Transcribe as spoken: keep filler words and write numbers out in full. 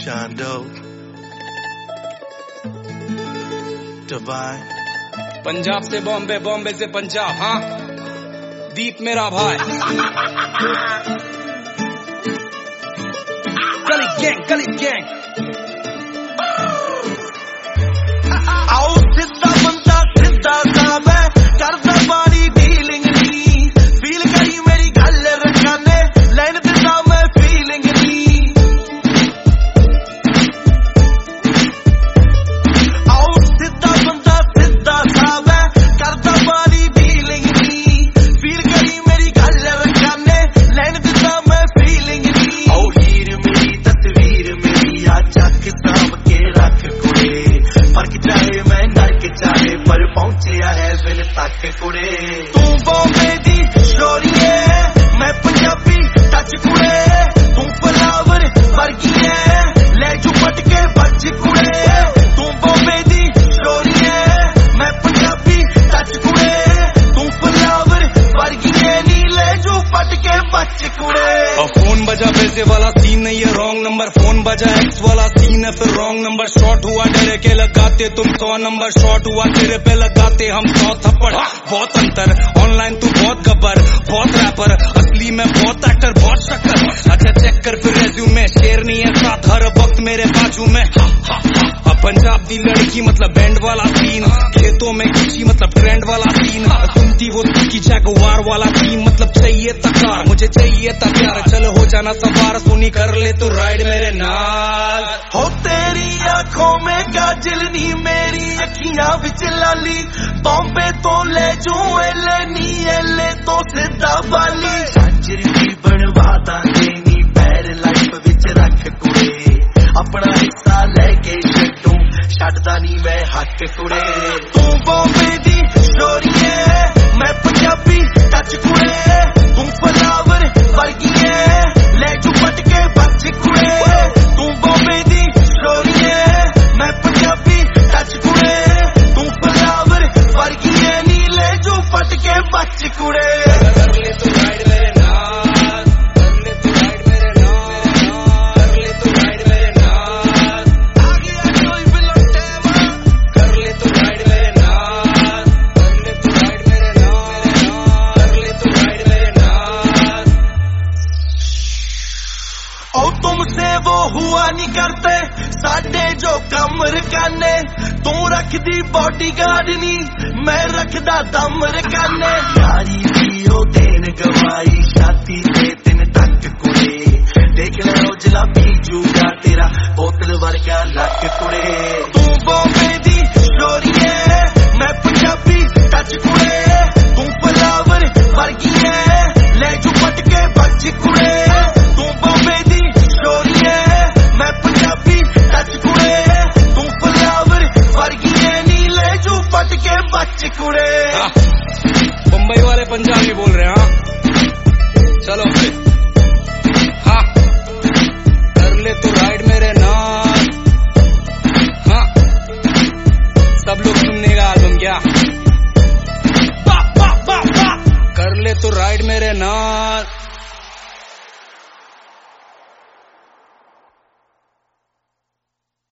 John Doe, Divine. Punjab से बॉम्बे, बॉम्बे से पंजाब, हाँ दीप मेरा भाई। गली गैंग, गली गैंग। आओ सिद्धा बंदा सिद्धा सा मैं करदा बारी डीलिंग नी फील करी मेरी गल रखाने लाइन दिता मैं फीलिंग नी। आओ सिद्धा बंदा सिद्धा सा मैं करदा बारी डीलिंग नी फील करी मेरी गल रखाने लाइन दिता मैं फीलिंग नी। आओ हीर मेरी तस्वीर मेरी आ चक साम के रख कुड़े फर्क चाहे मैं नरक चाहे पर पहुंचिया है दिल तक कुड़े। तू बॉम्बे दी स्टोरी है मैं पंजाबी टच कुड़े तू फ्लावर वर्गी है ले जू पट के बच कुड़े। तू बॉम्बे दी स्टोरी है मैं पंजाबी टच कुड़े तू फ्लावर वर्गी है नी ले जू पट के बच कुड़े। और फोन बजा पैसे वाला सीन नहीं है रॉन्ग नंबर, फोन बजा एक्स वाला सीन है फिर रॉन्ग नंबर। शॉर्ट हुआ डरे के लगाते तुम सौ नंबर, शॉर्ट हुआ तेरे पे लगाते हम सौ थप्पड़। बहुत अंतर ऑनलाइन तू बहुत गब्बर बहुत रैपर असली में बहुत एक्टर बहुत शक्कर। अच्छा चेक कर फिर रेज्यूमे शेर नहीं है साथ हर वक्त मेरे बाजू में। अब पंजाब दी लड़की मतलब बैंड वाला सीन, खेतों में किसी मतलब ट्रेंड वाला सीन, सुनती वो की जगवार वाला थीम मतलब चाहिए तकार मुझे चाहिए था प्यार। चल हो जाना सवार सोनी कर ले तू राइड मेरे नाल। हो तेरी आंखों में काजल नी मेरी अखियां विच लाली बॉम्बे तो ले जू एले नी एले तो सिद्धा बाली। झांझर भी बनवा दांगे नी पैर लाइफ विच रख कुड़े अपना हिस्सा लेके छड्डू छड्डदा नी मैं हक कुड़े। तू बॉम्बे दी स्टोरी है मैं पंजाबी टच कुड़े तू फ्लावर वर्गी है ले जू पट के बच कुड़े। तू बॉम्बे दी स्टोरी है मैं पंजाबी टच कुड़े तू फ्लावर वर्गी है नी ले जू पट के बच कुड़े। कर ले तू राइड मेरे नाल, कर ले तू राइड मेरे नाल, कर ले तू राइड मेरे नाल। आ गया कोई बिलौटे वा कर ले तू राइड मेरे नाल, कर ले तू राइड मेरे नाल, कर ले तू राइड मेरे नाल। ओ तुमसे वो हुआ नहीं करते साडे जो कम रकाने तू रखदी बॉडी गार्ड नी मैं रखदा दम रकाने। यारी दी ओ देन गवाई छाती ते तिन तक कुड़े